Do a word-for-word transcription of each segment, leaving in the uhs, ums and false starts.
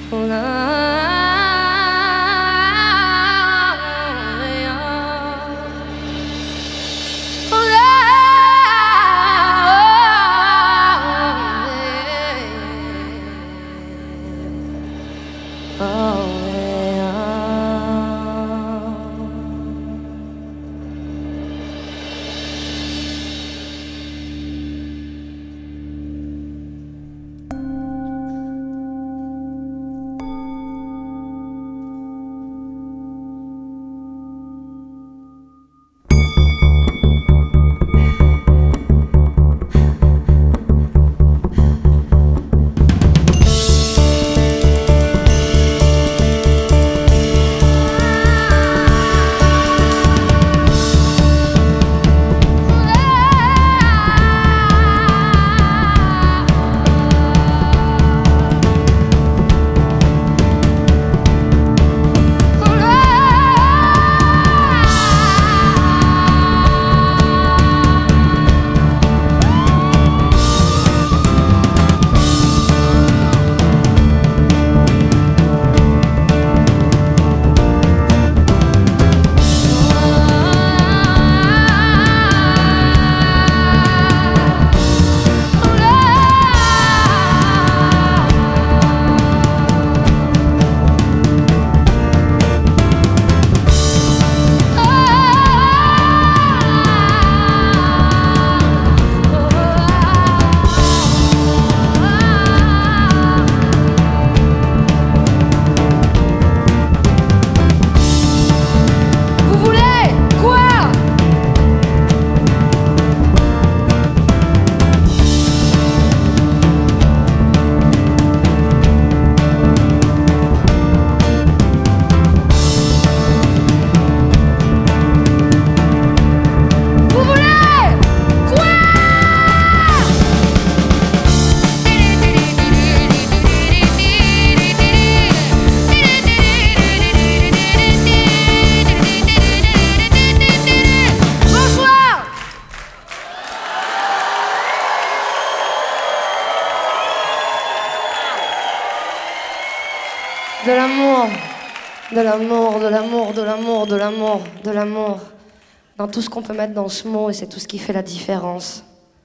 De l'amour, de l'amour, de l'amour, de l'amour, de l'amour, de l'amour. Dans tout ce qu'on peut mettre dans ce mot, et c'est tout ce qui fait la différence.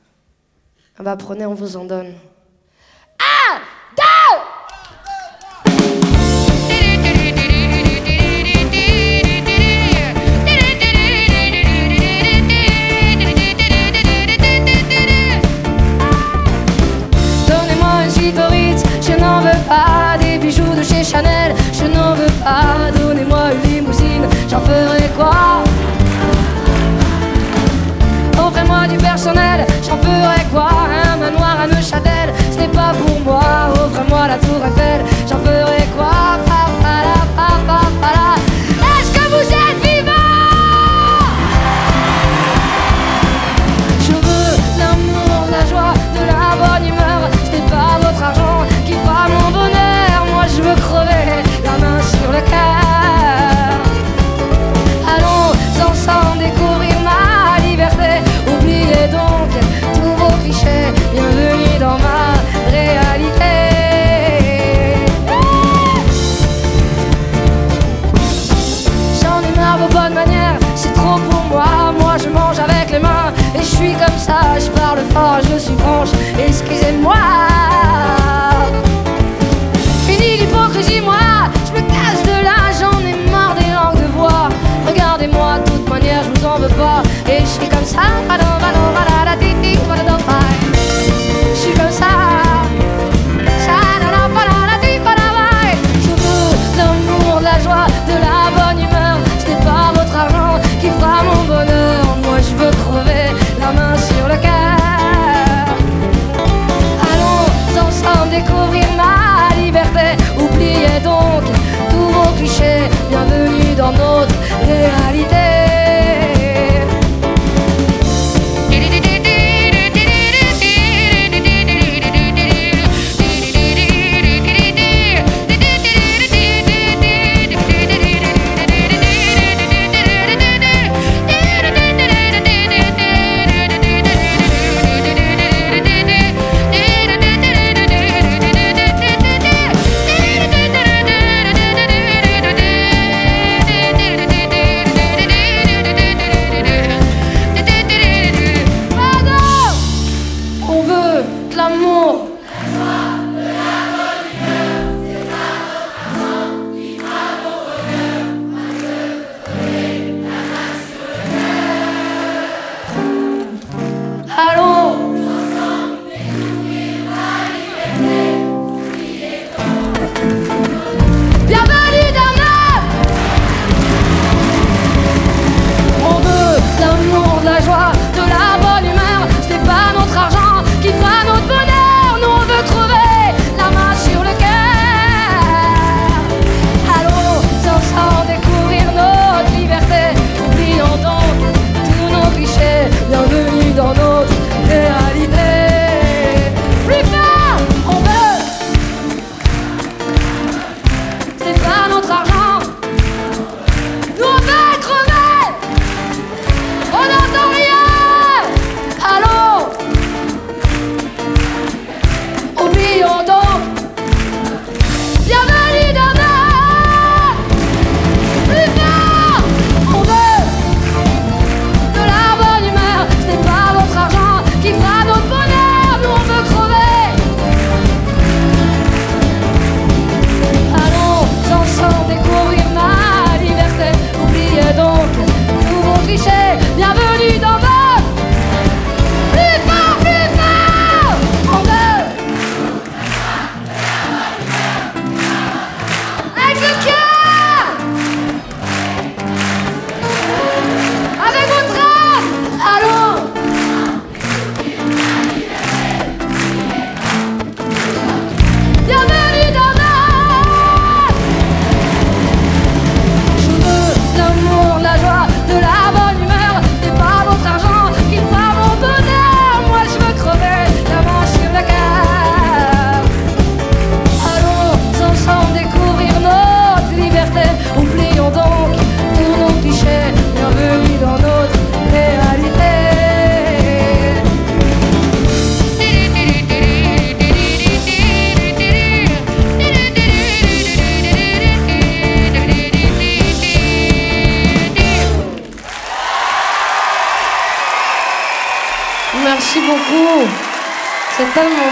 Ah bah prenez, on vous en donne. Un, deux. Donnez-moi une suite au Ritz, je n'en veux pas. Des bijoux de chez Chanel, je n'en veux pas. Donnez-moi une limousine, j'en ferai quoi? Offrez-moi du personnel, j'en ferai quoi? Un manoir à Neuchâtel, ce n'est pas pour moi. Offrez-moi la tour Eiffel, j'en ferai quoi? Pa, pa, la, pa, pa, pa, la. Est-ce que vous êtes vivants? Je veux l'amour, la joie, de la bonne humeur. Ce n'est pas votre argent qui fera mon bonheur. Moi je veux crever, la main sur le cœur.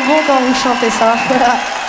bon quand vous chantez ça.